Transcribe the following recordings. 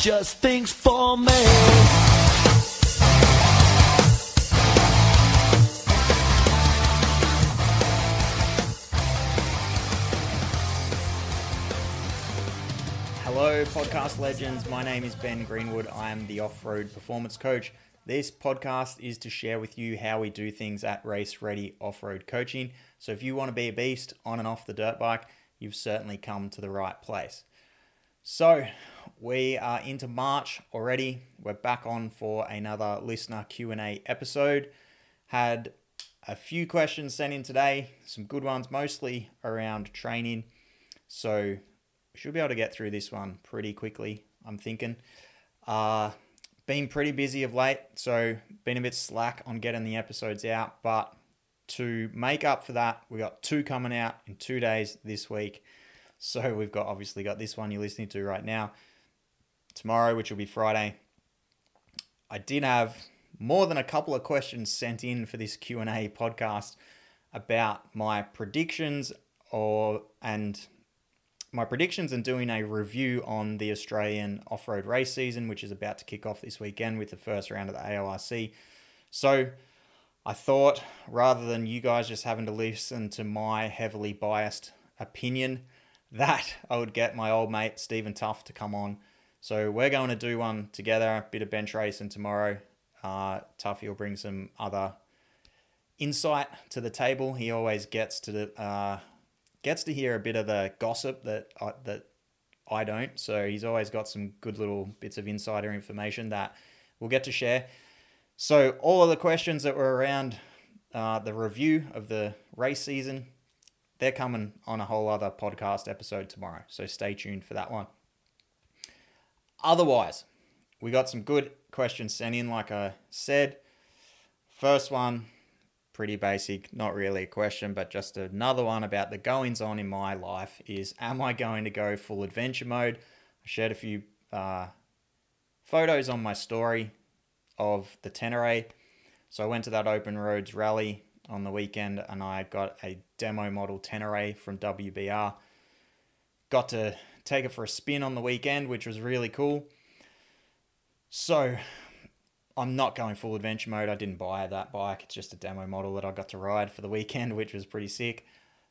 just thinks for me. Hello, podcast legends. My name is Ben Greenwood. I am the off-road performance coach. This podcast is to share with you how we do things at Race Ready Off-Road Coaching. So if you want to be a beast on and off the dirt bike, you've certainly come to the right place. So we are into March already. We're back on for another listener Q&A episode. Had a few questions sent in today, some good ones, mostly around training. So we should be able to get through this one pretty quickly, I'm thinking. Been pretty busy of late, so been a bit slack on getting the episodes out. But to make up for that, we got 2 coming out in 2 days this week. So we've obviously got this one you're listening to right now. Tomorrow, which will be Friday. I did have more than a couple of questions sent in for this Q&A podcast about my predictions and doing a review on the Australian off-road race season, which is about to kick off this weekend with the first round of the AORC. So I thought, rather than you guys just having to listen to my heavily biased opinion, that I would get my old mate Stephen Tuff to come on. So we're going to do one together, a bit of bench racing tomorrow. Tuffy will bring some other insight to the table. He always gets to hear a bit of the gossip that I don't. So he's always got some good little bits of insider information that we'll get to share. So all of the questions that were around the review of the race season, they're coming on a whole other podcast episode tomorrow. So stay tuned for that one. Otherwise, we got some good questions sent in, like I said. First one, pretty basic, not really a question, but just another one about the goings on in my life is, am I going to go full adventure mode? I shared a few photos on my story of the Tenere. So I went to that Open Roads rally on the weekend and I got a demo model Tenere from WBR. Got to take it for a spin on the weekend, which was really cool. So I'm not going full adventure mode. I didn't buy that bike. It's just a demo model that I got to ride for the weekend, which was pretty sick.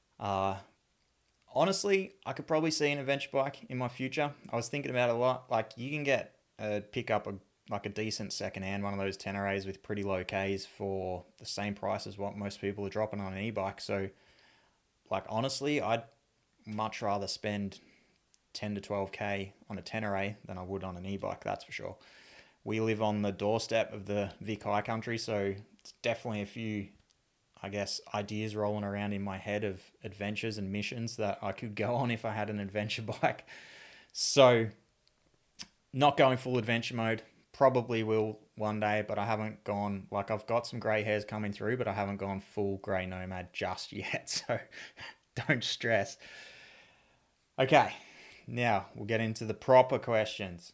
Honestly, I could probably see an adventure bike in my future. I was thinking about it a lot. Like, you can pick up a decent secondhand one of those Teneres with pretty low Ks for the same price as what most people are dropping on an e-bike. So, like, honestly, I'd much rather spend 10 to 12K on a Tenere than I would on an e-bike, that's for sure. We live on the doorstep of the Vic High Country, so it's definitely a few, I guess, ideas rolling around in my head of adventures and missions that I could go on if I had an adventure bike. So, not going full adventure mode. Probably will one day, but I haven't gone, like, I've got some grey hairs coming through, but I haven't gone full grey nomad just yet, so don't stress. Okay, now we'll get into the proper questions.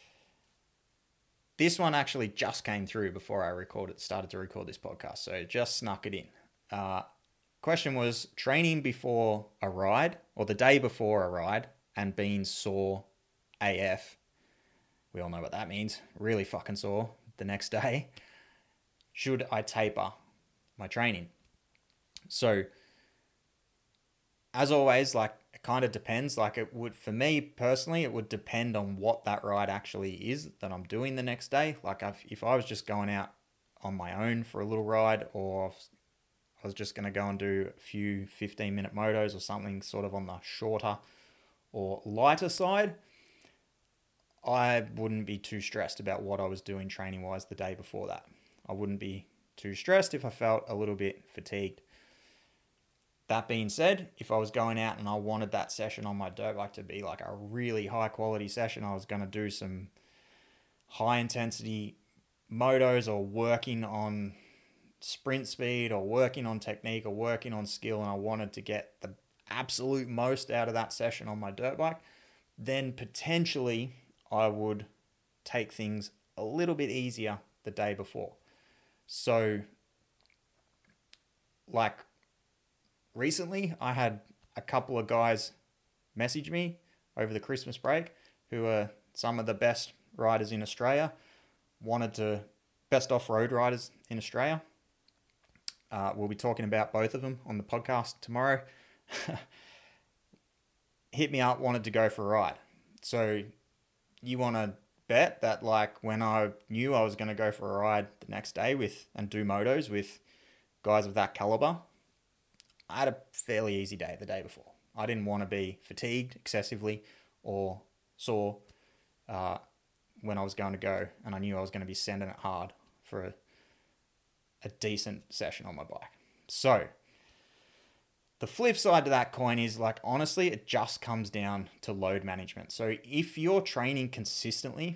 This one actually just came through before I started to record this podcast, so just snuck it in. Question was, training before a ride, or the day before a ride, and being sore AF. We all know what that means. Really fucking sore the next day. Should I taper my training? So, as always, like, it kind of depends. Like, it would, for me personally, it would depend on what that ride actually is that I'm doing the next day. Like, if I was just going out on my own for a little ride, or I was just going to go and do a few 15-minute motos or something sort of on the shorter or lighter side, I wouldn't be too stressed about what I was doing training-wise the day before that. I wouldn't be too stressed if I felt a little bit fatigued. That being said, if I was going out and I wanted that session on my dirt bike to be like a really high-quality session, I was going to do some high-intensity motos or working on sprint speed or working on technique or working on skill, and I wanted to get the absolute most out of that session on my dirt bike, then potentially I would take things a little bit easier the day before. So, like, recently I had a couple of guys message me over the Christmas break who are some of the best riders in Australia. Best off-road riders in Australia. We'll be talking about both of them on the podcast tomorrow. Hit me up, wanted to go for a ride. So you want to bet that like when I knew I was going to go for a ride the next day and do motos with guys of that caliber, I had a fairly easy day the day before. I didn't want to be fatigued excessively or sore when I was going to go, and I knew I was going to be sending it hard for a decent session on my bike. So the flip side to that coin is like, honestly, it just comes down to load management. So if you're training consistently,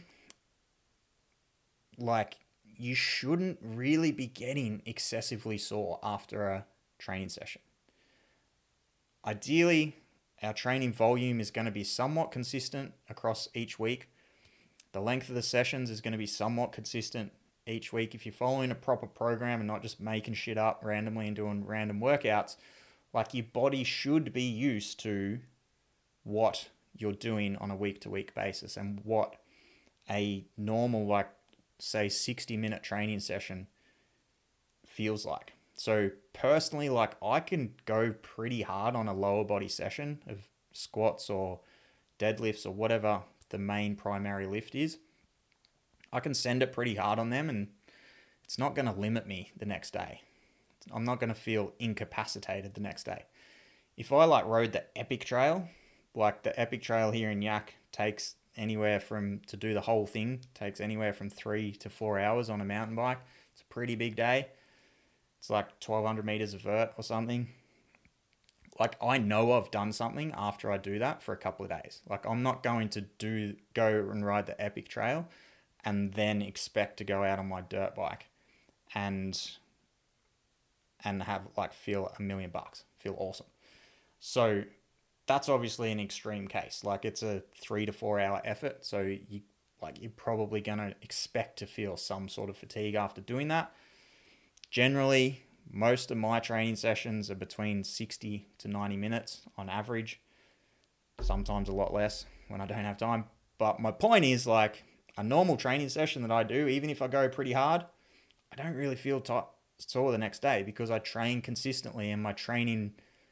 like you shouldn't really be getting excessively sore after a training session. Ideally, our training volume is going to be somewhat consistent across each week. The length of the sessions is going to be somewhat consistent each week. If you're following a proper program and not just making shit up randomly and doing random workouts, like your body should be used to what you're doing on a week-to-week basis and what a normal, like, say, 60-minute training session feels like. So personally, like, I can go pretty hard on a lower body session of squats or deadlifts or whatever the main primary lift is. I can send it pretty hard on them, and it's not going to limit me the next day. I'm not going to feel incapacitated the next day. If I like rode the Epic Trail, like the Epic Trail here in Yak takes anywhere from, to do the whole thing, takes anywhere from 3 to 4 hours on a mountain bike. It's a pretty big day. It's like 1,200 meters of vert or something. Like, I know I've done something after I do that for a couple of days. Like, I'm not going to go and ride the Epic Trail and then expect to go out on my dirt bike and have like feel $1,000,000, feel awesome. So that's obviously an extreme case. Like, it's a 3 to 4 hour effort. So you're probably going to expect to feel some sort of fatigue after doing that. Generally, most of my training sessions are between 60 to 90 minutes on average. Sometimes a lot less when I don't have time. But my point is, like, a normal training session that I do, even if I go pretty hard, I don't really feel sore the next day because I train consistently, and my training,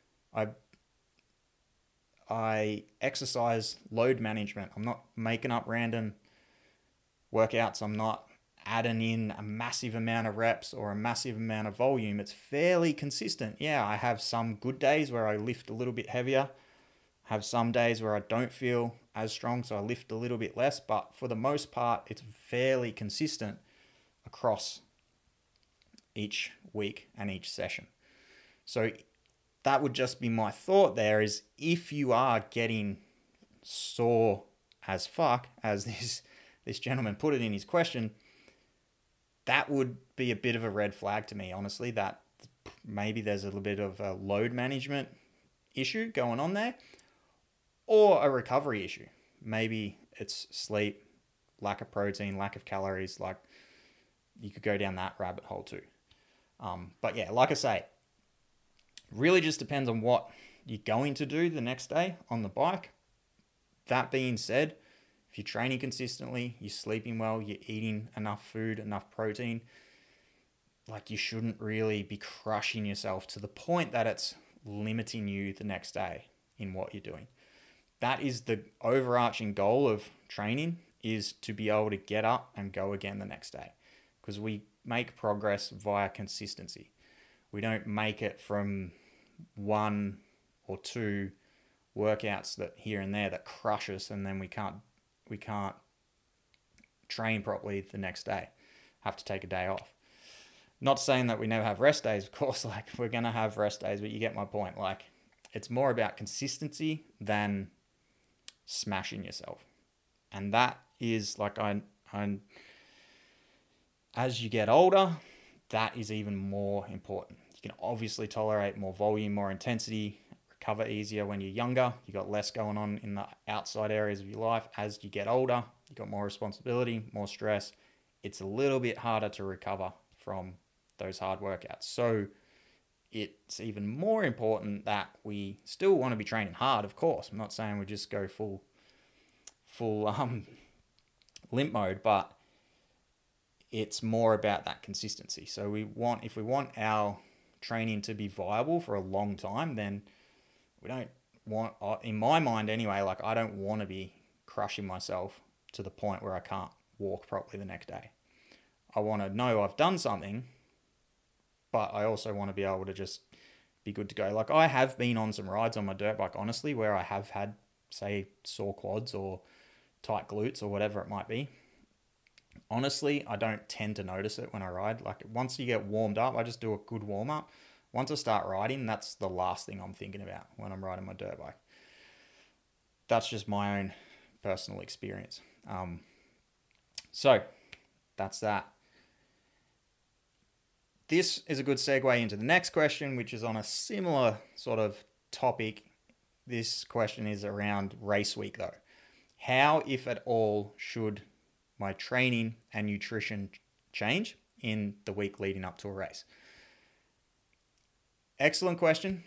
I exercise load management. I'm not making up random workouts. I'm not adding in a massive amount of reps or a massive amount of volume. It's fairly consistent. Yeah, I have some good days where I lift a little bit heavier. I have some days where I don't feel as strong, so I lift a little bit less. But for the most part, it's fairly consistent across each week and each session. So that would just be my thought there, is if you are getting sore as fuck, as this gentleman put it in his question, that would be a bit of a red flag to me, honestly, that maybe there's a little bit of a load management issue going on there, or a recovery issue. Maybe it's sleep, lack of protein, lack of calories. Like, you could go down that rabbit hole too. But yeah, like I say, really just depends on what you're going to do the next day on the bike. That being said, if you're training consistently, you're sleeping well, you're eating enough food, enough protein, like, you shouldn't really be crushing yourself to the point that it's limiting you the next day in what you're doing. That is the overarching goal of training, is to be able to get up and go again the next day, because we make progress via consistency. We don't make it from 1 or 2 workouts that here and there that crush us, and then we can't train properly the next day. Have to take a day off. Not saying that we never have rest days, of course. Like, we're gonna have rest days, but you get my point. Like, it's more about consistency than smashing yourself, and that is like, as you get older, that is even more important. You can obviously tolerate more volume, more intensity, recover easier when you're younger. You got less going on in the outside areas of your life. As you get older, you got more responsibility, more stress. It's a little bit harder to recover from those hard workouts. So it's even more important that we still want to be training hard, of course. I'm not saying we just go full limp mode, but it's more about that consistency. So if we want our training to be viable for a long time, then we don't want, in my mind anyway, like I don't want to be crushing myself to the point where I can't walk properly the next day. I want to know I've done something, but I also want to be able to just be good to go. Like I have been on some rides on my dirt bike, honestly, where I have had, say, sore quads or tight glutes or whatever it might be. Honestly, I don't tend to notice it when I ride. Like once you get warmed up, I just do a good warm up. Once I start riding, that's the last thing I'm thinking about when I'm riding my dirt bike. That's just my own personal experience. So that's that. This is a good segue into the next question, which is on a similar sort of topic. This question is around race week though. How, if at all, should my training and nutrition change in the week leading up to a race? Excellent question.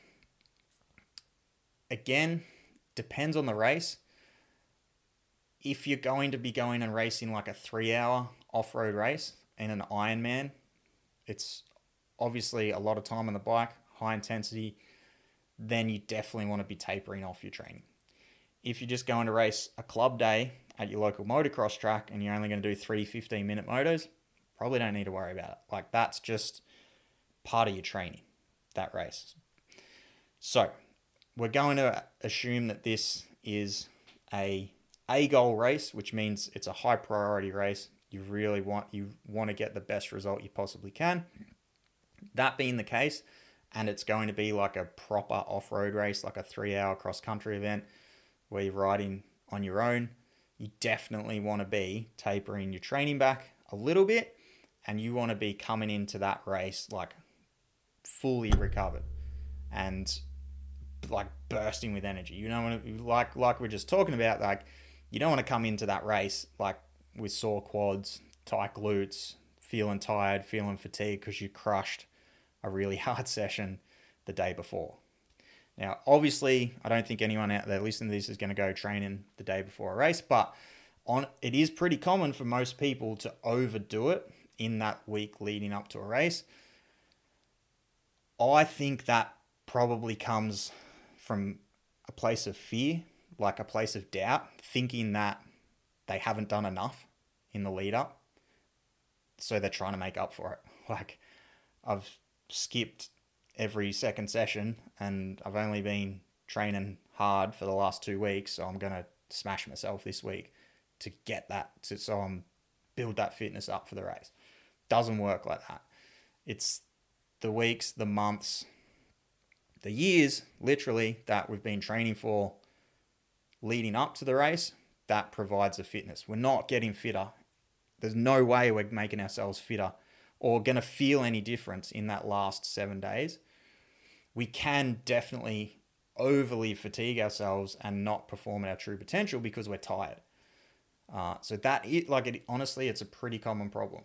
Again, depends on the race. If you're going to be going and racing like a 3-hour off-road race in an Ironman, it's obviously a lot of time on the bike, high intensity, then you definitely want to be tapering off your training. If you're just going to race a club day at your local motocross track and you're only going to do 3 15-minute motos, probably don't need to worry about it. Like that's just part of your training, that race. So we're going to assume that this is a goal race, which means it's a high priority race. You want to get the best result you possibly can. That being the case, and it's going to be like a proper off-road race, like a 3-hour cross-country event where you're riding on your own, you definitely want to be tapering your training back a little bit, and you want to be coming into that race like fully recovered and like bursting with energy. You don't want to, like we're just talking about, like you don't want to come into that race like with sore quads, tight glutes, feeling tired, feeling fatigued because you crushed a really hard session the day before. Now, obviously, I don't think anyone out there listening to this is going to go training the day before a race, but it is pretty common for most people to overdo it in that week leading up to a race. I think that probably comes from a place of fear, like a place of doubt, thinking that they haven't done enough in the lead up. So they're trying to make up for it. Like I've skipped every second session and I've only been training hard for the last 2 weeks. So I'm going to smash myself this week to get that, so I'm build that fitness up for the race. Doesn't work like that. It's the weeks, the months, the years, literally, that we've been training for leading up to the race that provides the fitness. We're not getting fitter. There's no way we're making ourselves fitter or going to feel any difference in that last 7 days. We can definitely overly fatigue ourselves and not perform at our true potential because we're tired. Honestly, it's a pretty common problem.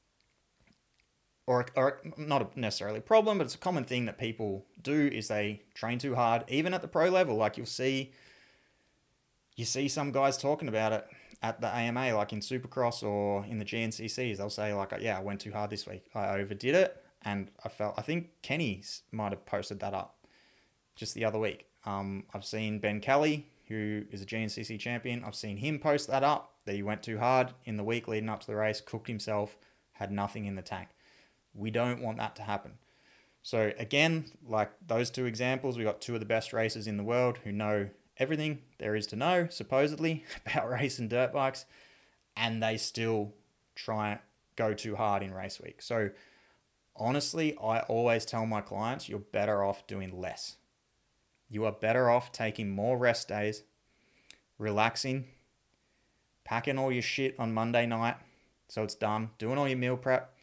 Or not necessarily a problem, but it's a common thing that people do is they train too hard, even at the pro level. Like you see some guys talking about it at the AMA, like in Supercross or in the GNCCs. They'll say like, yeah, I went too hard this week. I overdid it. And I think Kenny might have posted that up just the other week. I've seen Ben Kelly, who is a GNCC champion. I've seen him post that up, that he went too hard in the week leading up to the race, cooked himself, had nothing in the tank. We don't want that to happen. So again, like those two examples, we got two of the best racers in the world who know everything there is to know, supposedly, about racing dirt bikes, and they still try go too hard in race week. So honestly, I always tell my clients, you're better off doing less. You are better off taking more rest days, relaxing, packing all your shit on Monday night so it's done, doing all your meal prep,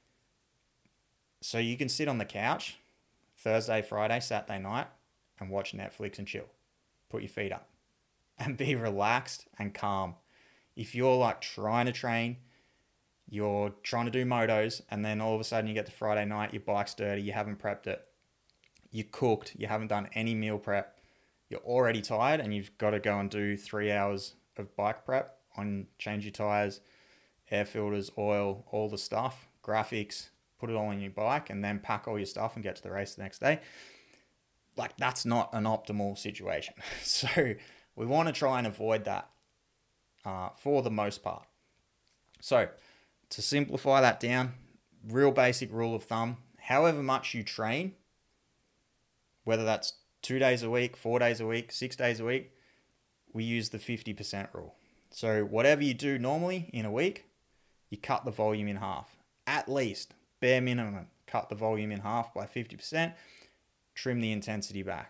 so you can sit on the couch Thursday, Friday, Saturday night and watch Netflix and chill. Put your feet up and be relaxed and calm. If you're like trying to train, you're trying to do motos, and then all of a sudden you get to Friday night, your bike's dirty, you haven't prepped it, you're cooked, you haven't done any meal prep, you're already tired and you've got to go and do 3 hours of bike prep, change your tires, air filters, oil, all the stuff, graphics, put it all on your bike, and then pack all your stuff and get to the race the next day. Like, that's not an optimal situation. So we want to try and avoid that for the most part. So to simplify that down, real basic rule of thumb, however much you train, whether that's 2 days a week, 4 days a week, 6 days a week, we use the 50% rule. So whatever you do normally in a week, you cut the volume in half. At least, bare minimum, cut the volume in half by 50%, trim the intensity back.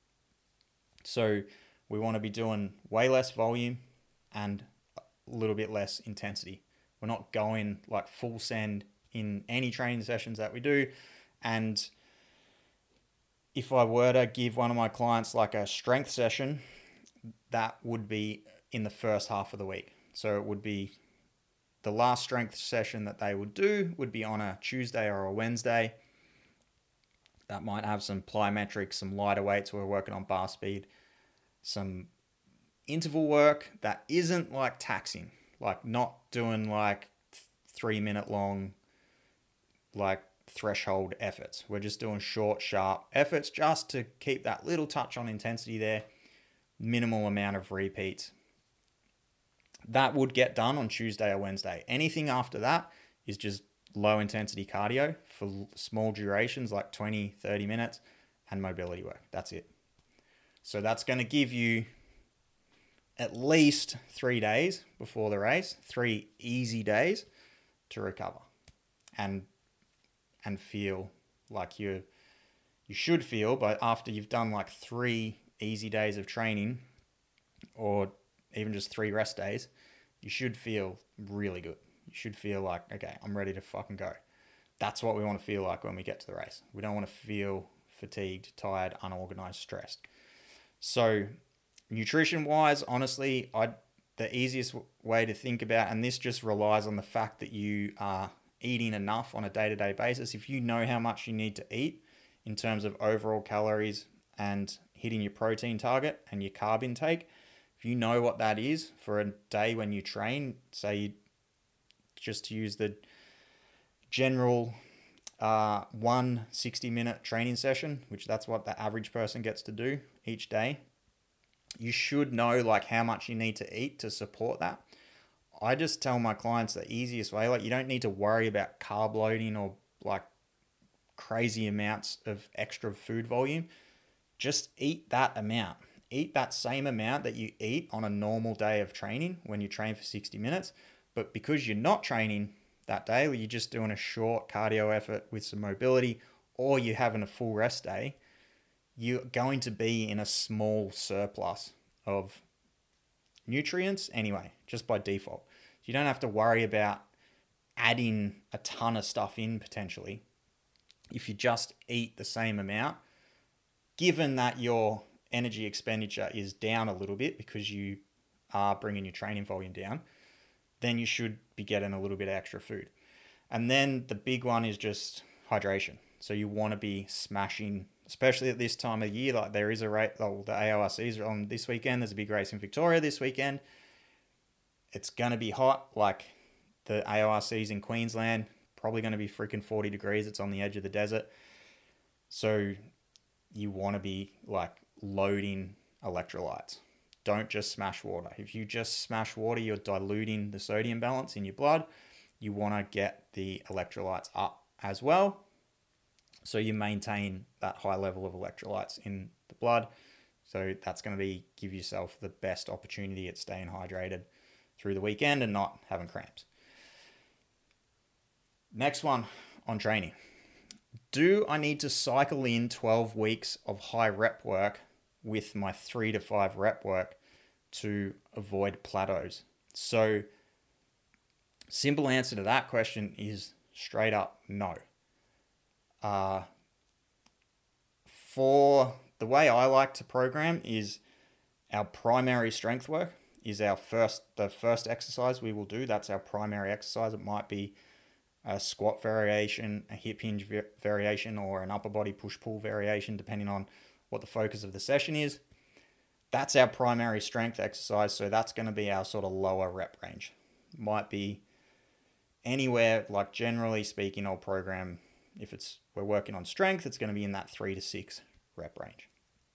So we want to be doing way less volume and a little bit less intensity. We're not going like full send in any training sessions that we do. And if I were to give one of my clients like a strength session, that would be in the first half of the week. So it would be the last strength session that they would do would be on a Tuesday or a Wednesday. That might have some plyometrics, some lighter weights. We're working on bar speed, some interval work that isn't like taxing, like not doing like 3 minute long, like threshold efforts. We're just doing short, sharp efforts just to keep that little touch on intensity there, minimal amount of repeats. That would get done on Tuesday or Wednesday. Anything after that is just low intensity cardio for small durations like 20, 30 minutes and mobility work. That's it. So that's going to give you at least 3 days before the race, 3 easy days to recover and feel like you should feel, but after you've done like 3 easy days of training or even just 3 rest days, you should feel really good. You should feel like, okay, I'm ready to fucking go. That's what we want to feel like when we get to the race. We don't want to feel fatigued, tired, unorganized, stressed. So nutrition-wise, honestly, the easiest way to think about, and this just relies on the fact that you are eating enough on a day-to-day basis. If you know how much you need to eat in terms of overall calories and hitting your protein target and your carb intake, if you know what that is for a day when you train, say you just to use the general 1 60-minute training session, which that's what the average person gets to do each day, you should know like how much you need to eat to support that. I just tell my clients the easiest way, like you don't need to worry about carb loading or like crazy amounts of extra food volume. Just eat that amount. Eat that same amount that you eat on a normal day of training when you train for 60 minutes. But because you're not training that day, or you're just doing a short cardio effort with some mobility, or you're having a full rest day, you're going to be in a small surplus of nutrients anyway, just by default. You don't have to worry about adding a ton of stuff in potentially if you just eat the same amount, given that your energy expenditure is down a little bit because you are bringing your training volume down, then you should be getting a little bit of extra food. And then the big one is just hydration. So you want to be smashing, especially at this time of year, like there is a rate, the AORCs are on this weekend. There's a big race in Victoria this weekend. It's going to be hot. Like the AORCs in Queensland, probably going to be freaking 40 degrees. It's on the edge of the desert. So you want to be like loading electrolytes. Don't just smash water. If you just smash water, you're diluting the sodium balance in your blood. You want to get the electrolytes up as well, so you maintain that high level of electrolytes in the blood. So that's going to give yourself the best opportunity at staying hydrated through the weekend and not having cramps. Next one on training. Do I need to cycle in 12 weeks of high rep work with my 3 to 5 rep work to avoid plateaus? So simple answer to that question is straight up no. For the way I like to program is our primary strength work is the first exercise we will do. That's our primary exercise. It might be a squat variation, a hip hinge variation, or an upper body push-pull variation, depending on what the focus of the session is. That's our primary strength exercise, so that's going to be our sort of lower rep range. Might be anywhere, like generally speaking, I'll program, if we're working on strength, it's going to be in that 3 to 6 rep range.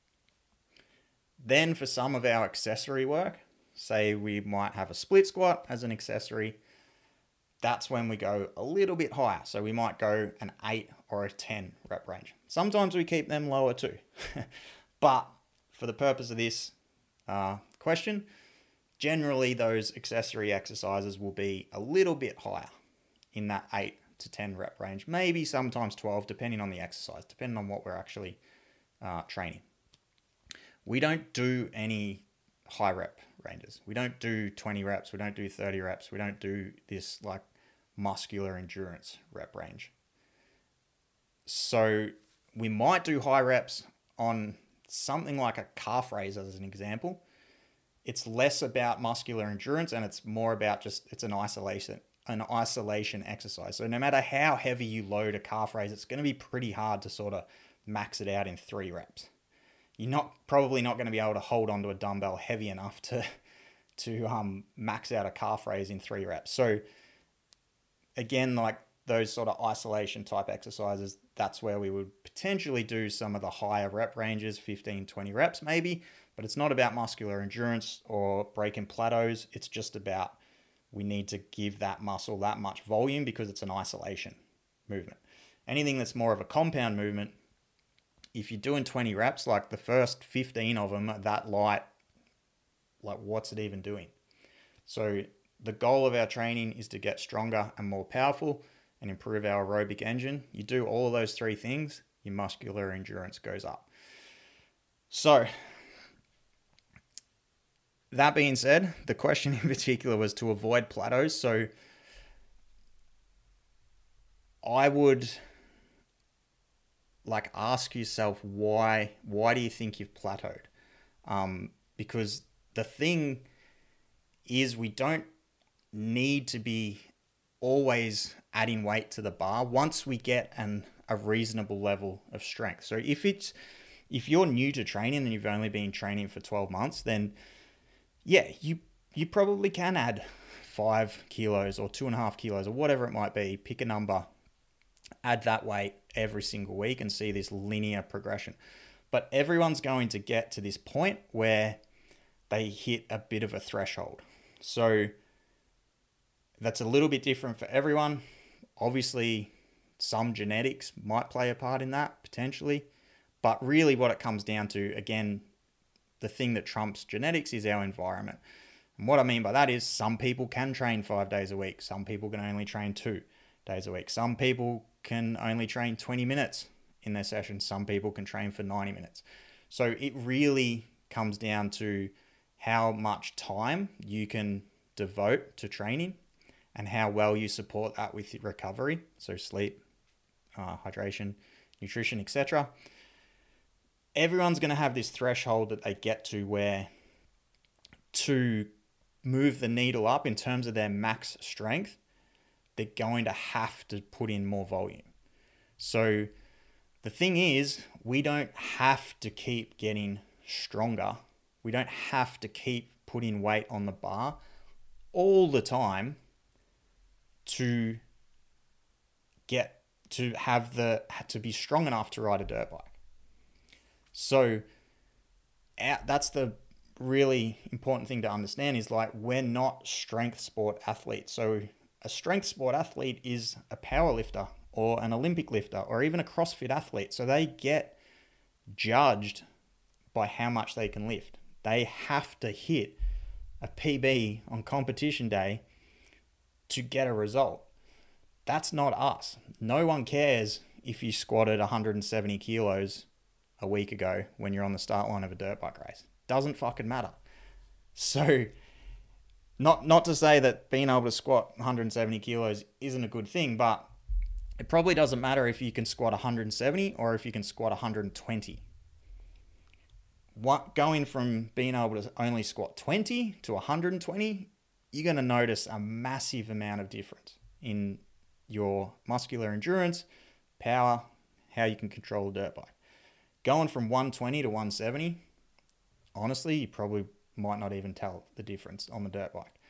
Then for some of our accessory work, say we might have a split squat as an accessory, that's when we go a little bit higher. So we might go an 8 or a 10 rep range. Sometimes we keep them lower too. But for the purpose of this question, generally those accessory exercises will be a little bit higher in that 8 to 10 rep range, maybe sometimes 12, depending on the exercise, depending on what we're actually training. We don't do any high rep ranges. We don't do 20 reps. We don't do 30 reps. We don't do this like muscular endurance rep range. So we might do high reps on something like a calf raise as an example. It's less about muscular endurance and it's more about just, it's an isolation exercise. So no matter how heavy you load a calf raise, it's going to be pretty hard to sort of max it out in 3 reps. You're probably not going to be able to hold onto a dumbbell heavy enough to max out a calf raise in 3 reps. So again, like those sort of isolation type exercises, that's where we would potentially do some of the higher rep ranges, 15, 20 reps maybe, but it's not about muscular endurance or breaking plateaus. It's just about we need to give that muscle that much volume because it's an isolation movement. Anything that's more of a compound movement, if you're doing 20 reps, like the first 15 of them are that light, like what's it even doing? So the goal of our training is to get stronger and more powerful and improve our aerobic engine. You do all of those 3 things, your muscular endurance goes up. So that being said, the question in particular was to avoid plateaus. So I would like ask yourself why do you think you've plateaued? Because the thing is we don't need to be always adding weight to the bar once we get a reasonable level of strength. So if you're new to training and you've only been training for 12 months, then yeah, you probably can add 5 kilos or 2.5 kilos or whatever it might be, pick a number, add that weight every single week and see this linear progression. But everyone's going to get to this point where they hit a bit of a threshold. So that's a little bit different for everyone. Obviously, some genetics might play a part in that potentially. But really what it comes down to, again, the thing that trumps genetics is our environment. And what I mean by that is some people can train 5 days a week. Some people can only train 2 days a week. Some people can only train 20 minutes in their session. Some people can train for 90 minutes. So it really comes down to how much time you can devote to training and how well you support that with recovery. So sleep, hydration, nutrition, etc. Everyone's going to have this threshold that they get to where to move the needle up in terms of their max strength, they're going to have to put in more volume. So the thing is, we don't have to keep getting stronger. We don't have to keep putting weight on the bar all the time to be strong enough to ride a dirt bike. So that's the really important thing to understand is like we're not strength sport athletes. So a strength sport athlete is a power lifter or an Olympic lifter or even a CrossFit athlete. So they get judged by how much they can lift. They have to hit a PB on competition day to get a result. That's not us. No one cares if you squatted 170 kilos a week ago when you're on the start line of a dirt bike race. Doesn't fucking matter. So not to say that being able to squat 170 kilos isn't a good thing, but it probably doesn't matter if you can squat 170 or if you can squat 120. Going from being able to only squat 20 to 120, you're going to notice a massive amount of difference in your muscular endurance, power, how you can control a dirt bike. Going from 120 to 170, honestly, you probably might not even tell the difference on the dirt bike.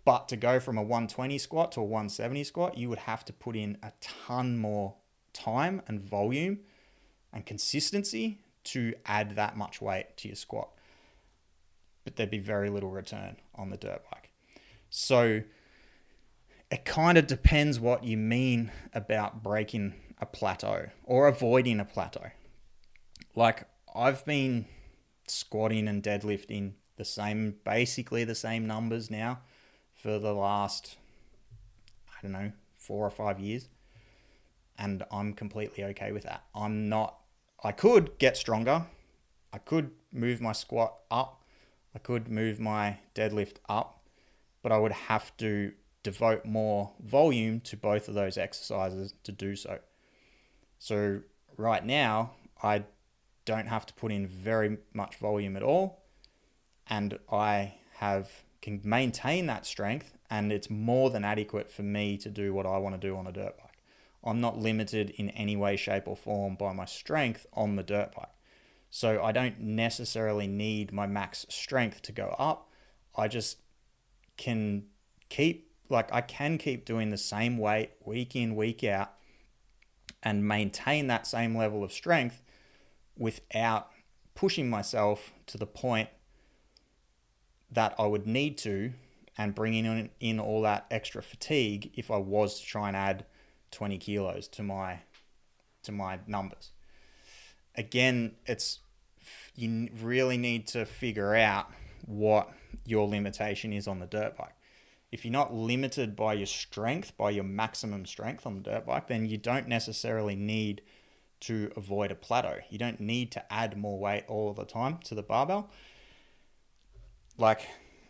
But to go from a 120 squat to a 170 squat, you would have to put in a ton more time and volume and consistency to add that much weight to your squat. But there'd be very little return on the dirt bike. So it kind of depends what you mean about breaking a plateau or avoiding a plateau. Like, I've been squatting and deadlifting basically the same numbers now for the last, 4 or 5 years. And I'm completely okay with that. I could get stronger. I could move my squat up. I could move my deadlift up, but I would have to devote more volume to both of those exercises to do so. So right now, I don't have to put in very much volume at all, and I can maintain that strength, and it's more than adequate for me to do what I want to do on a dirt bike. I'm not limited in any way, shape, or form by my strength on the dirt bike. So I don't necessarily need my max strength to go up. I just can keep doing the same weight week in, week out and maintain that same level of strength without pushing myself to the point that I would need to and bringing in all that extra fatigue if I was to try and add 20 kilos to my numbers. Again, you really need to figure out what your limitation is on the dirt bike. If you're not limited by your strength, by your maximum strength on the dirt bike, then you don't necessarily need to avoid a plateau. You don't need to add more weight all of the time to the barbell. Like,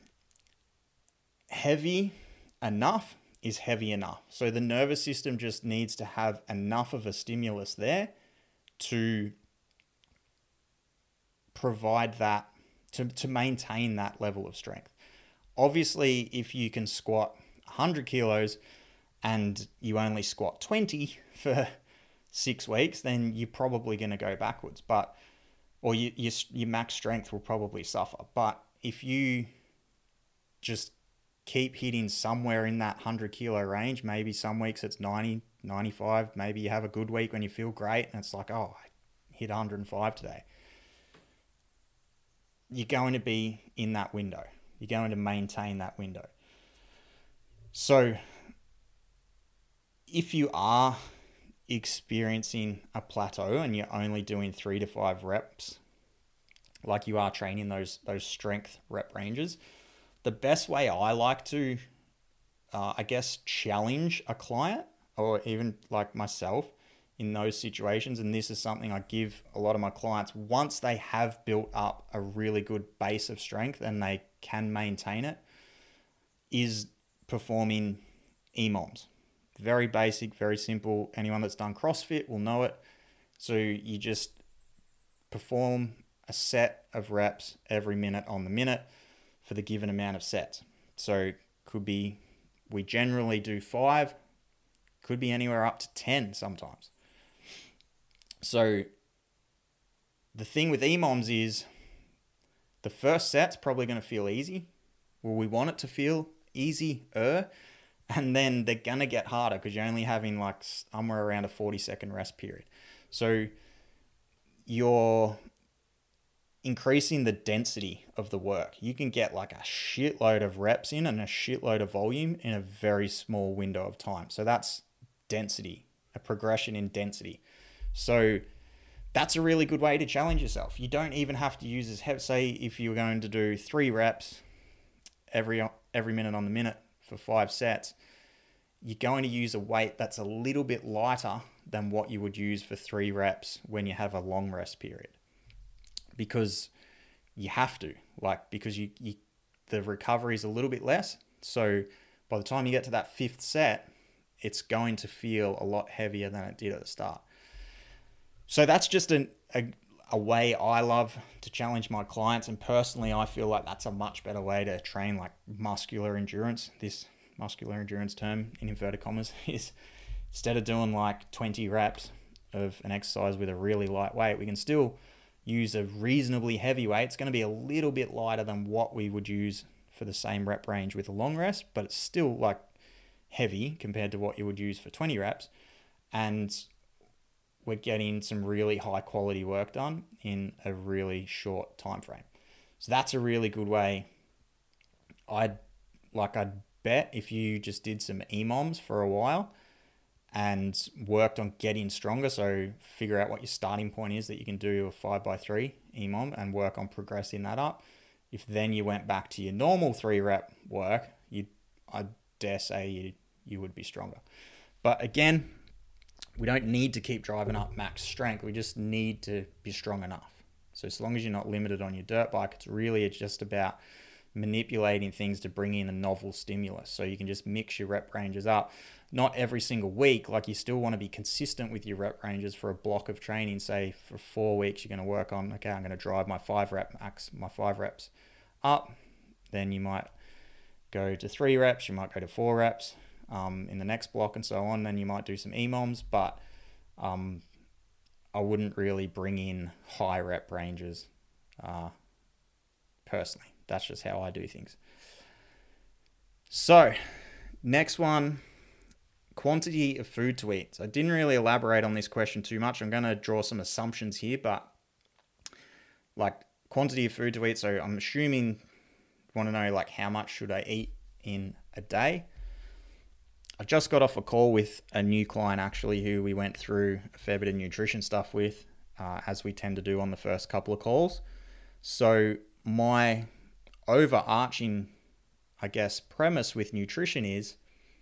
heavy enough is heavy enough. So the nervous system just needs to have enough of a stimulus there to provide that, to maintain that level of strength. Obviously, if you can squat 100 kilos and you only squat 20 for 6 weeks, then you're probably going to go backwards. Or your max strength will probably suffer. But if you just keep hitting somewhere in that 100 kilo range, maybe some weeks it's 90, 95, maybe you have a good week when you feel great and it's like, oh, I hit 105 today. You're going to be in that window. You're going to maintain that window. So if you are experiencing a plateau and you're only doing 3 to 5 reps, like you are training those strength rep ranges, the best way I like to, challenge a client or even like myself in those situations, and this is something I give a lot of my clients once they have built up a really good base of strength and they can maintain it, is performing EMOMs. Very basic, very simple. Anyone that's done CrossFit will know it. So you just perform a set of reps every minute on the minute for the given amount of sets. So we generally do 5, could be anywhere up to 10 sometimes. So the thing with EMOMs is the first set's probably going to feel easy. Well, we want it to feel easier, and then they're going to get harder because you're only having like somewhere around a 40-second rest period. So you're increasing the density of the work. You can get like a shitload of reps in and a shitload of volume in a very small window of time. So that's density, a progression in density. So that's a really good way to challenge yourself. You don't even have to use as heavy. Say if you were going to do 3 reps every minute on the minute for 5 sets, you're going to use a weight that's a little bit lighter than what you would use for 3 reps when you have a long rest period. Because you have to, because the recovery is a little bit less. So by the time you get to that 5th set, it's going to feel a lot heavier than it did at the start. So that's just a way I love to challenge my clients. And personally, I feel like that's a much better way to train like muscular endurance. This muscular endurance term in inverted commas is, instead of doing like 20 reps of an exercise with a really light weight, we can still use a reasonably heavy weight. It's going to be a little bit lighter than what we would use for the same rep range with a long rest, but it's still like heavy compared to what you would use for 20 reps. And we're getting some really high quality work done in a really short time frame. So that's a really good way. I'd bet if you just did some EMOMs for a while and worked on getting stronger, so figure out what your starting point is that you can do a 5x3 EMOM and work on progressing that up. If then you went back to your normal 3 rep work, I dare say you would be stronger. But again, we don't need to keep driving up max strength. We just need to be strong enough. So as long as you're not limited on your dirt bike, it's just about manipulating things to bring in a novel stimulus. So you can just mix your rep ranges up. Not every single week, like you still want to be consistent with your rep ranges for a block of training. Say for 4 weeks, you're going to work on, okay, I'm going to drive my 5 reps up. Then you might go to 3 reps, you might go to 4 reps in the next block and so on. Then you might do some EMOMs, but I wouldn't really bring in high rep ranges personally. That's just how I do things. So next one, quantity of food to eat. So I didn't really elaborate on this question too much. I'm going to draw some assumptions here, but like quantity of food to eat. So I'm assuming you want to know like how much should I eat in a day? I just got off a call with a new client actually who we went through a fair bit of nutrition stuff with, as we tend to do on the first couple of calls. So my overarching, I guess, premise with nutrition is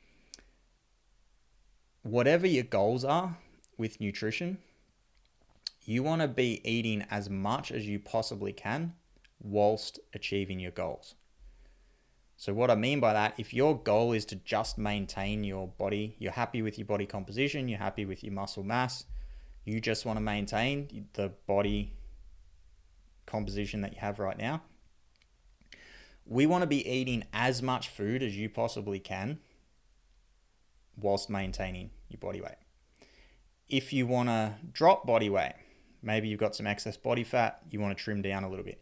whatever your goals are with nutrition, you want to be eating as much as you possibly can whilst achieving your goals. So what I mean by that, if your goal is to just maintain your body, you're happy with your body composition, you're happy with your muscle mass, you just want to maintain the body composition that you have right now, we want to be eating as much food as you possibly can whilst maintaining your body weight. If you want to drop body weight, maybe you've got some excess body fat, you want to trim down a little bit.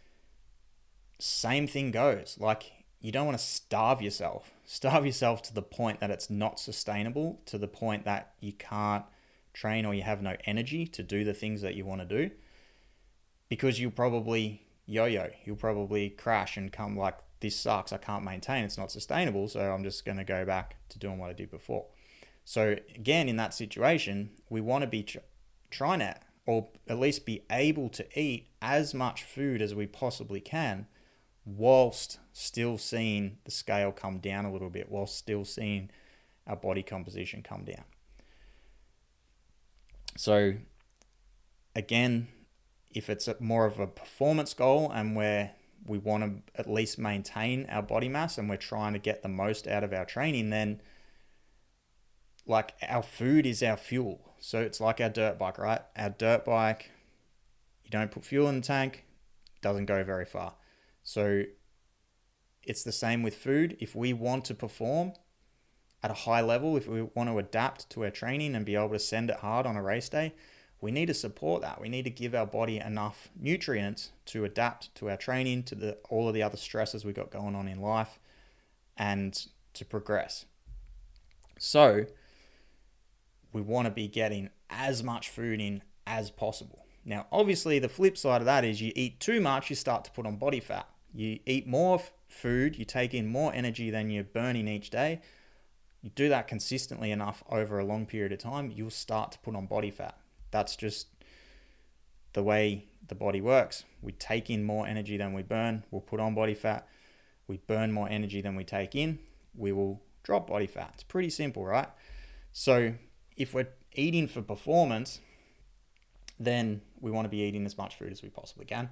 Same thing goes. Like, you don't want to starve yourself to the point that it's not sustainable, to the point that you can't train or you have no energy to do the things that you want to do, because you'll probably yo-yo, you'll probably crash and come like, this sucks, I can't maintain, it's not sustainable, so I'm just going to go back to doing what I did before. So again, in that situation, we want to be trying to, or at least be able to eat as much food as we possibly can whilst still seeing the scale come down a little bit, whilst still seeing our body composition come down. So again, if it's more of a performance goal and we want to at least maintain our body mass and we're trying to get the most out of our training, then like our food is our fuel. So it's like our dirt bike, right? Our dirt bike, you don't put fuel in the tank, doesn't go very far. So it's the same with food. If we want to perform at a high level, if we want to adapt to our training and be able to send it hard on a race day, we need to support that. We need to give our body enough nutrients to adapt to our training, to all of the other stresses we got going on in life, and to progress. So we want to be getting as much food in as possible. Now, obviously, the flip side of that is you eat too much, you start to put on body fat. You eat more food, you take in more energy than you're burning each day. You do that consistently enough over a long period of time, you'll start to put on body fat. That's just the way the body works. We take in more energy than we burn, we'll put on body fat. We burn more energy than we take in, we will drop body fat. It's pretty simple, right? So if we're eating for performance, then we want to be eating as much food as we possibly can.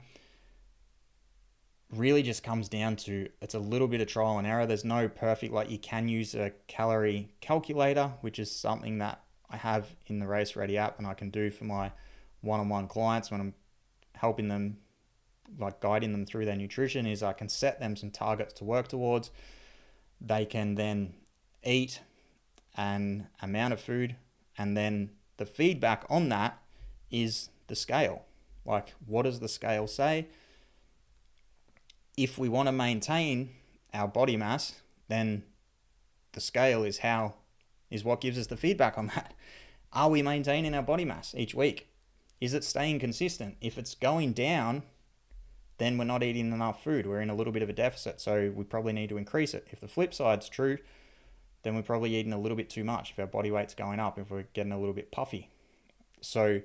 Really just comes down to, it's a little bit of trial and error. There's no perfect, like you can use a calorie calculator, which is something that I have in the Race Ready app and I can do for my one-on-one clients when I'm helping them, like guiding them through their nutrition, is I can set them some targets to work towards. They can then eat an amount of food, and then the feedback on that is the scale. Like, what does the scale say? If we want to maintain our body mass, then the scale is what gives us the feedback on that. Are we maintaining our body mass each week? Is it staying consistent? If it's going down, then we're not eating enough food. We're in a little bit of a deficit, so we probably need to increase it. If the flip side's true, then we're probably eating a little bit too much if our body weight's going up, if we're getting a little bit puffy. So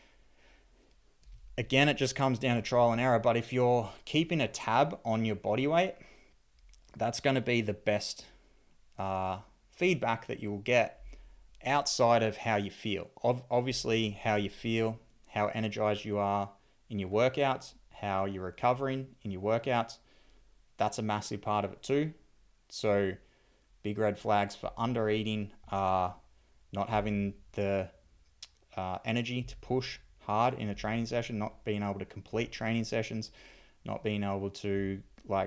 again, it just comes down to trial and error. But if you're keeping a tab on your body weight, that's going to be the best feedback that you will get outside of how you feel. Obviously, how you feel, how energized you are in your workouts, how you're recovering in your workouts, that's a massive part of it too. So big red flags for under eating are not having the energy to push hard in a training session, not being able to complete training sessions, not being able to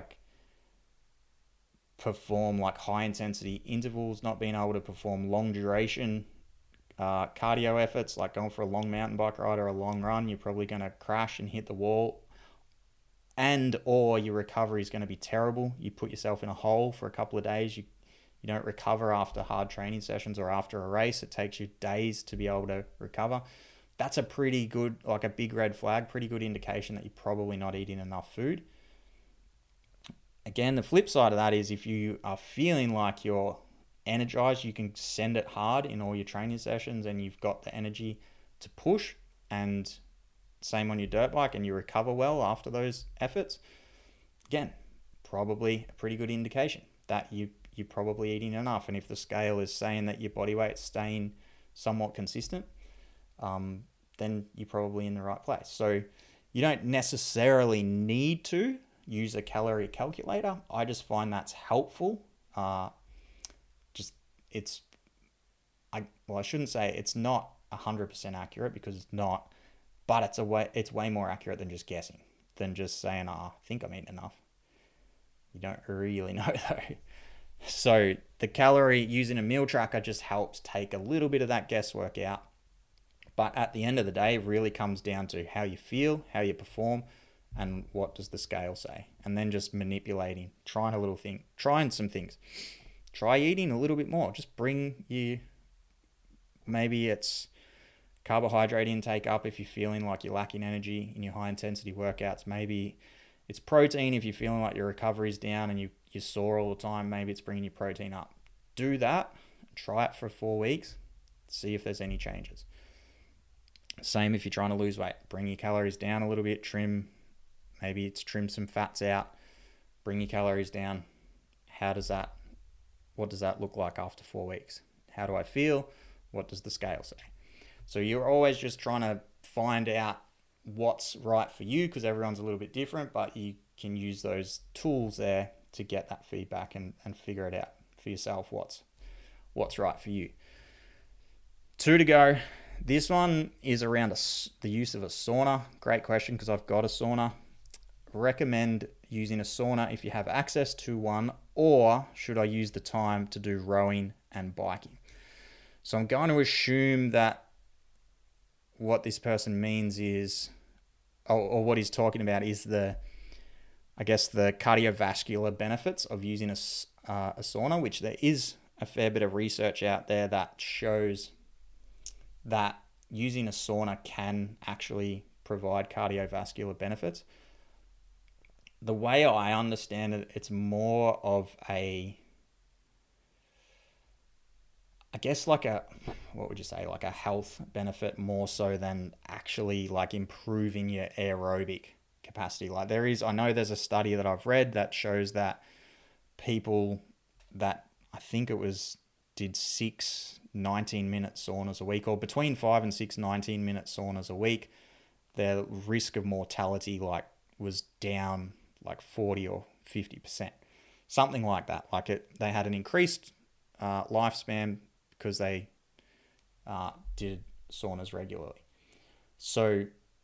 perform high intensity intervals, not being able to perform long duration cardio efforts, like going for a long mountain bike ride or a long run. You're probably going to crash and hit the wall, and or your recovery is going to be terrible. You put yourself in a hole for a couple of days. You don't recover after hard training sessions or after a race. It takes you days to be able to recover. That's a pretty good, a big red flag, pretty good indication that you're probably not eating enough food. Again, the flip side of that is if you are feeling like you're energized, you can send it hard in all your training sessions and you've got the energy to push, and same on your dirt bike, and you recover well after those efforts. Again, probably a pretty good indication that you're probably eating enough. And if the scale is saying that your body weight's staying somewhat consistent, then you're probably in the right place. So you don't necessarily need to use a calorie calculator. I just find that's helpful. I shouldn't say it's not 100% accurate, because it's not, but it's way more accurate than just guessing, than just saying, I think I'm eating enough. You don't really know though. So using a meal tracker just helps take a little bit of that guesswork out. But at the end of the day, it really comes down to how you feel, how you perform, and what does the scale say. And then just manipulating, trying some things. Try eating a little bit more. Just maybe it's carbohydrate intake up if you're feeling like you're lacking energy in your high intensity workouts. Maybe it's protein if you're feeling like your recovery's down and you're sore all the time. Maybe it's bringing your protein up. Do that. Try it for 4 weeks. See if there's any changes. Same if you're trying to lose weight. Bring your calories down a little bit. Trim some fats out. Bring your calories down. What does that look like after 4 weeks? How do I feel? What does the scale say? So you're always just trying to find out what's right for you, because everyone's a little bit different, but you can use those tools there to get that feedback and figure it out for yourself, what's right for you. 2 to go. This one is around the use of a sauna. Great question, because I've got a sauna. Recommend using a sauna if you have access to one, or should I use the time to do rowing and biking? So I'm going to assume that what this person means is, or what he's talking about is the cardiovascular benefits of using a sauna, which there is a fair bit of research out there that shows that using a sauna can actually provide cardiovascular benefits. The way I understand it, it's more of a health benefit, more so than actually improving your aerobic capacity. I know there's a study that I've read that shows that people that did 6 19-minute saunas a week, or between 5 and 6 19-minute saunas a week, their risk of mortality was down 40 or 50%, something like that. They had an increased lifespan because they did saunas regularly. So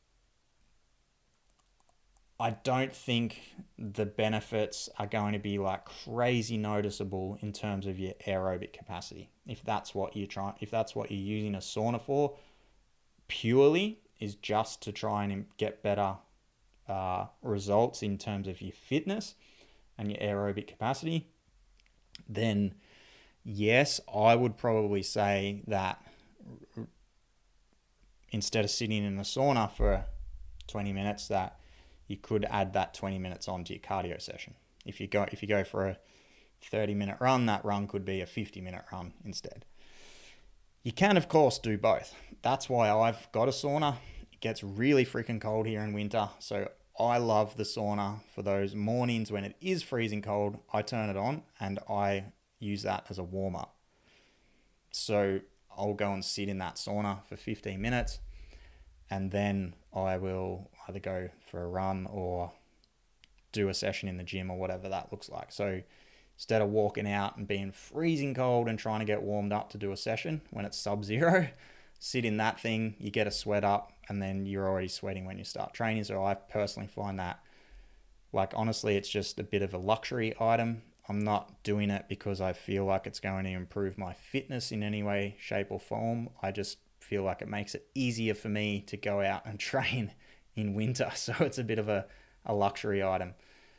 I don't think the benefits are going to be crazy noticeable in terms of your aerobic capacity. If that's what you're using a sauna for, purely is just to try and get better results in terms of your fitness, and your aerobic capacity, then yes, I would probably say that instead of sitting in the sauna for 20 minutes, that you could add that 20 minutes onto your cardio session. If you go for a 30-minute run, that run could be a 50-minute run instead. You can, of course, do both. That's why I've got a sauna. It gets really freaking cold here in winter, so I love the sauna for those mornings when it is freezing cold. I turn it on and I use that as a warm-up. So I'll go and sit in that sauna for 15 minutes, and then I will either go for a run or do a session in the gym or whatever that looks like. So instead of walking out and being freezing cold and trying to get warmed up to do a session when it's sub-zero, sit in that thing, you get a sweat up, and then you're already sweating when you start training. So I personally find that, like, honestly, it's just a bit of a luxury item. I'm not doing it because I feel like it's going to improve my fitness in any way, shape, or form. I just feel like it makes it easier for me to go out and train in winter. So it's a bit of a luxury item.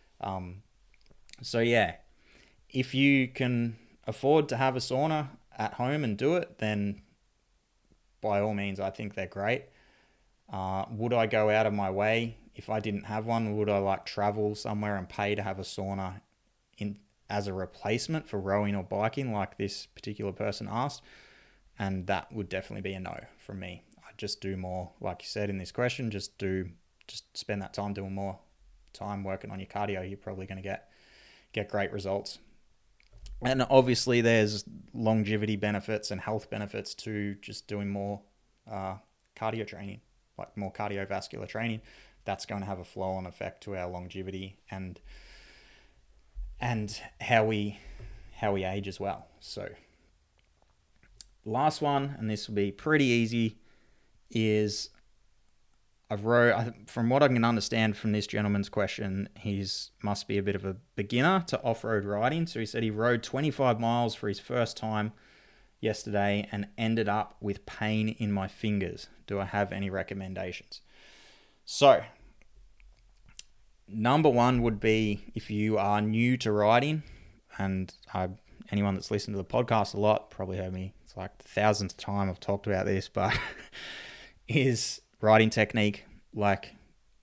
So yeah, if you can afford to have a sauna at home and do it, then by all means, I think they're great. Would I go out of my way if I didn't have one? Would I like travel somewhere and pay to have a sauna as a replacement for rowing or biking, like this particular person asked? And that would definitely be a no from me. I'd just do more, like you said in this question, just spend that time doing more time working on your cardio. You're probably going to get great results. And obviously there's longevity benefits and health benefits to just doing more cardio training, like more cardiovascular training. That's going to have a flow-on effect to our longevity and how we age as well. So last one, and this will be pretty easy, is from what I can understand from this gentleman's question, he's must be a bit of a beginner to off-road riding. So he said he rode 25 miles for his first time yesterday and ended up with pain in my fingers. Do I have any recommendations? So number one would be, if you are new to riding, and anyone that's listened to the podcast a lot probably heard me, it's like the 1000th time I've talked about this, but is riding technique. Like,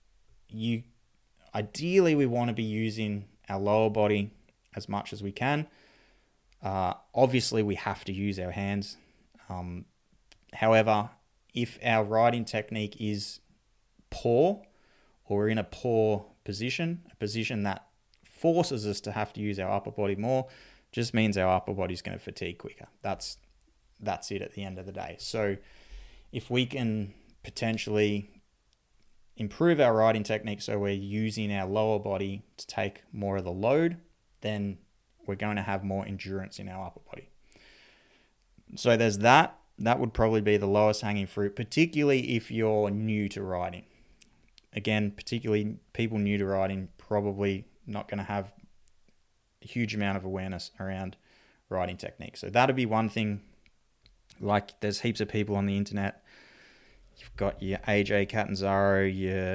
ideally we want to be using our lower body as much as we can. Obviously we have to use our hands. However, if our riding technique is poor, or we're in a poor position, a position that forces us to have to use our upper body more, just means our upper body is going to fatigue quicker. That's it at the end of the day. So if we can potentially improve our riding technique so we're using our lower body to take more of the load, then we're going to have more endurance in our upper body. So there's that. That would probably be the lowest hanging fruit, particularly if you're new to riding. Again, particularly people new to riding, probably not going to have a huge amount of awareness around riding technique. So that'd be one thing. Like, there's heaps of people on the internet. You've got your AJ Catanzaro,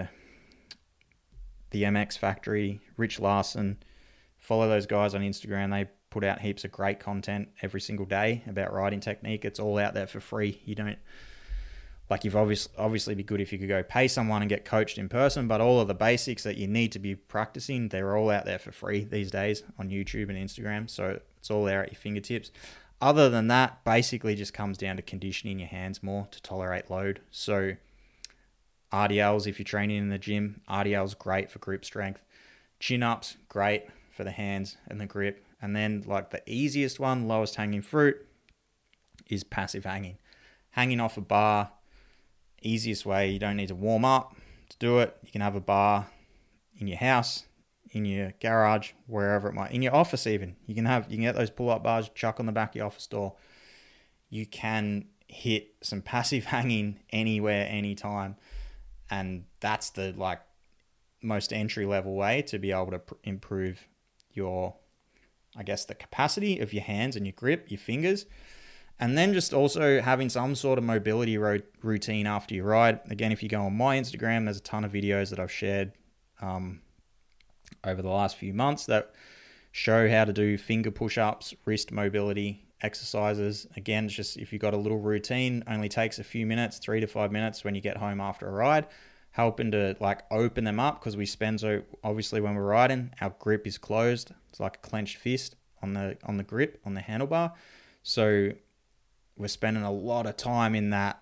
the MX Factory, Rich Larson. Follow those guys on Instagram. They put out heaps of great content every single day about riding technique. It's all out there for free. You don't, like, you've obviously be good if you could go pay someone and get coached in person, but all of the basics that you need to be practicing, they're all out there for free these days on YouTube and Instagram. So it's all there at your fingertips. Other than that, basically just comes down to conditioning your hands more to tolerate load. So RDLs, if you're training in the gym, RDLs great for grip strength. Chin-ups, great for the hands and the grip. And then, like, the easiest one, lowest hanging fruit, is passive hanging. Hanging off a bar, easiest way. You don't need to warm up to do it. You can have a bar in your house, in your garage, wherever it might, in your office even. You can get those pull-up bars, chuck on the back of your office door. You can hit some passive hanging anywhere, anytime. And that's the, like, most entry-level way to be able to improve your, I guess, the capacity of your hands and your grip, your fingers. And then just also having some sort of mobility routine after you ride. Again, if you go on my Instagram, there's a ton of videos that I've shared over the last few months that show how to do finger push-ups, wrist mobility exercises. Again, it's just if you've got a little routine, only takes a few minutes, 3 to 5 minutes when you get home after a ride, helping to like open them up, because we spend, so obviously when we're riding, our grip is closed. It's like a clenched fist on the grip, on the handlebar. So we're spending a lot of time in that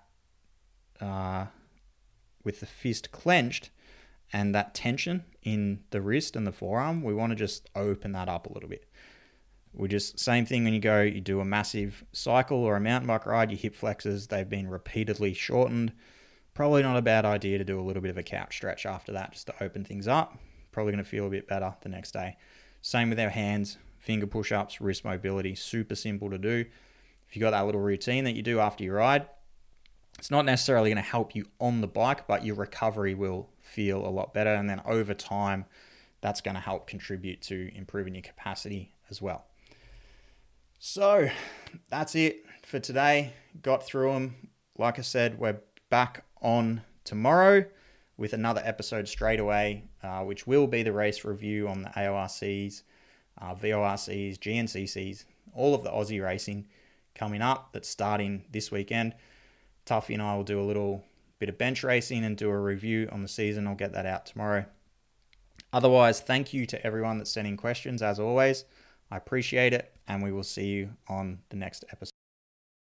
with the fist clenched and that tension in the wrist and the forearm. We want to just open that up a little bit. We just, same thing when you do a massive cycle or a mountain bike ride, your hip flexors, they've been repeatedly shortened. Probably not a bad idea to do a little bit of a couch stretch after that, just to open things up. Probably going to feel a bit better the next day. Same with our hands, finger push-ups, wrist mobility, super simple to do. If you got that little routine that you do after your ride, it's not necessarily going to help you on the bike, but your recovery will feel a lot better. And then over time, that's going to help contribute to improving your capacity as well. So that's it for today. Got through them. Like I said, we're back on tomorrow with another episode straight away, which will be the race review on the AORCs, VORCs, GNCCs, all of the Aussie racing coming up that's starting this weekend. Tuffy and I will do a little bit of bench racing and do a review on the season. I'll get that out tomorrow. Otherwise, thank you to everyone that's sending questions as always. I appreciate it, and we will see you on the next episode.